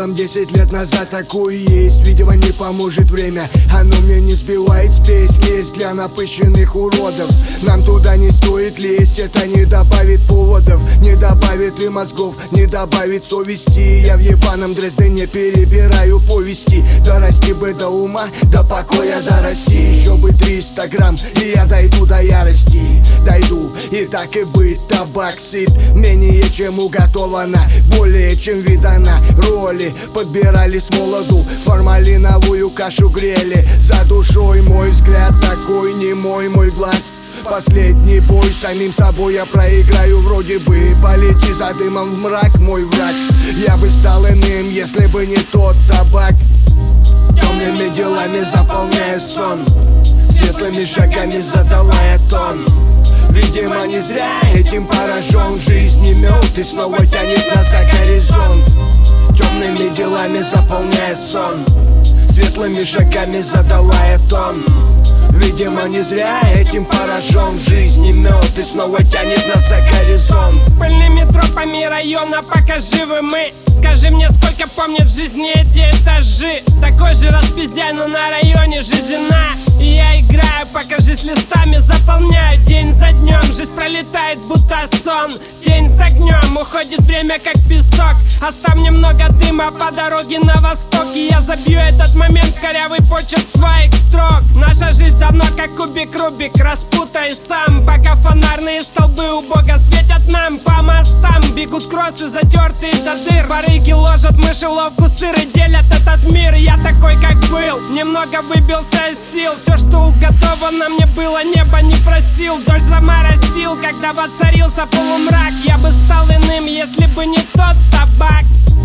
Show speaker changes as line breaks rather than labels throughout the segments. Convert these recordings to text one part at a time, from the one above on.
делом 10 лет назад такую есть. Видимо, не поможет время, оно мне не сбивает спесь. Лезть для напыщенных уродов, нам туда не стоит лезть. Это не добавит поводов, не добавит и мозгов, не добавит совести. Я в ебаном Дрездене перебираю повести. Дорасти бы до ума, до покоя дорасти. Еще бы 300 грамм, и я дойду до ярости. Дойду, и так и быть, табак сыт менее чем уготована, более чем видана. Роли подбирали с молоду, формалиновую кашу грели. За душой мой взгляд такой немой, мой глаз последний бой, самим собой я проиграю вроде бы. Полети за дымом в мрак, мой враг. Я бы стал иным, если бы не тот табак. Темными делами заполняя сон, светлыми шагами задавая тон. Видимо, не зря этим поражен. Жизнь не мед и снова тянет нас за горизонт. Темными делами заполняя сон, светлыми шагами задавая тон. Видимо, не зря этим поражен. Жизнь не мед и снова тянет нас за горизонт.
Пыльными тропами района, пока живы мы. Скажи мне, сколько помнят жизни эти этажи. Такой же распиздяй, но на районе жизнена. И я играю, пока жизнь листами заполняю. День за днем жизнь пролетает, будто сон. День с огнем, уходит время как песок. Оставь немного дыма по дороге на восток, и я забью этот момент в корявый почерк своих строк. Наша жизнь давно как кубик Рубик, распутай сам. Пока фонарные столбы убого светят нам по мостам. Бегут кроссы, затертые до дыр. Барыги ложат мышеловку, сыры делят этот мир. Я такой как был, немного выбился из сил. Все, что уготовано мне было, небо не просил. Дождь заморосил, когда воцарился полумрак. Я бы стал иным, если бы не тот табак.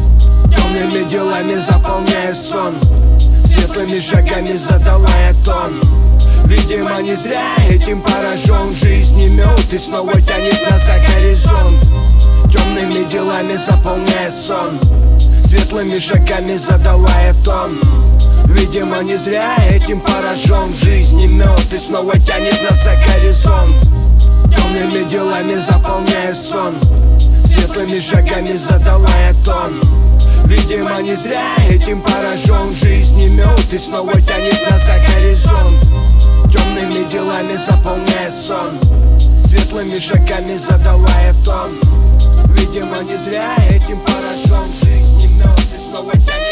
Темными делами заполняя сон, светлыми шагами задавая тон. Видимо, не зря этим поражен. Жизнь не мед и снова тянет нас за горизонт. Темными делами заполняя сон, светлыми шагами задавая тон. Видимо, не зря этим поражен. Жизнь не мед и снова тянет нас за горизонт. Темными делами заполняя сон, светлыми шагами задавая тон. Видимо, не зря этим поражен. Жизнь не мед и снова тянет нас за горизонт. Темными делами заполняя сон, светлыми шагами задавая тон. Видимо, не зря этим поражен. Жизнь не мед и снова тянет.